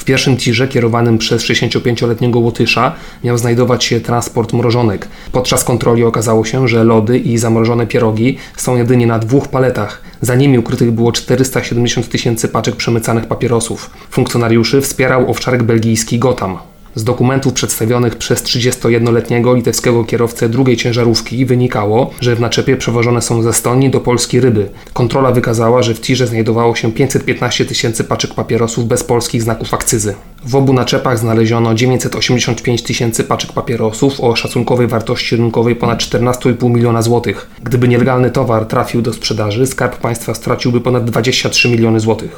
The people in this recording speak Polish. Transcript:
W pierwszym tirze kierowanym przez 65-letniego Łotysza miał znajdować się transport mrożonek. Podczas kontroli okazało się, że lody i zamrożone pierogi są jedynie na 2 paletach. Za nimi ukrytych było 470 000 paczek przemycanych papierosów. Funkcjonariuszy wspierał owczarek belgijski Gotham. Z dokumentów przedstawionych przez 31-letniego litewskiego kierowcę drugiej ciężarówki wynikało, że w naczepie przewożone są ze Estonii do Polski ryby. Kontrola wykazała, że w tirze znajdowało się 515 000 paczek papierosów bez polskich znaków akcyzy. W obu naczepach znaleziono 985 000 paczek papierosów o szacunkowej wartości rynkowej ponad 14,5 miliona złotych. Gdyby nielegalny towar trafił do sprzedaży, Skarb Państwa straciłby ponad 23 miliony złotych.